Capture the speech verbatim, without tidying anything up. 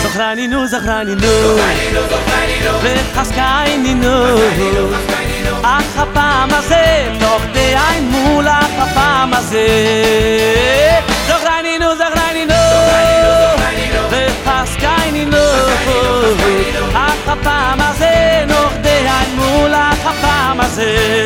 זכרני נו, זכרני נו, וחזקני נו, אך הפעם הזה, תוך דעין מול אך הפעם הזה. זכרני נו, זכרני נו, וחזקני נו, אך הפעם הזה, תוך דעין מול אך הפעם הזה.